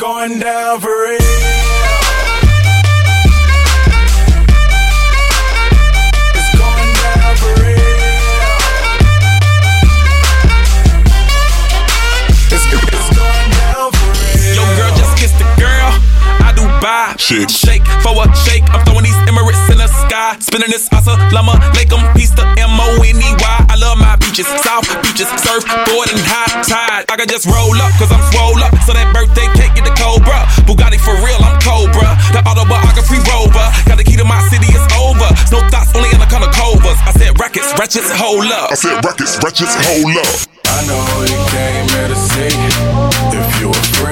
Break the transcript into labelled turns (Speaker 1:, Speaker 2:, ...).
Speaker 1: going down for real. It's going down for real. It's going down for real.
Speaker 2: Yo, girl, just kiss the girl. I do buy. Shake for a shake. I'm throwing these Emirates in the sky. Spinning this Assalamu alaikum. Peace to M-O-N-E-Y. I love my beaches, South beaches, surfboard and high tide. I can just roll up, cause I'm swole up. So that birthday cake get the Cobra. Bugatti for real, I'm Cobra. The autobiography rover. Got the key to my city, it's over. No thoughts, only in the color covers. I said rackets, wretches, hold up.
Speaker 3: I said rackets, wretches, hold up.
Speaker 1: I know you came here to see if you a friend.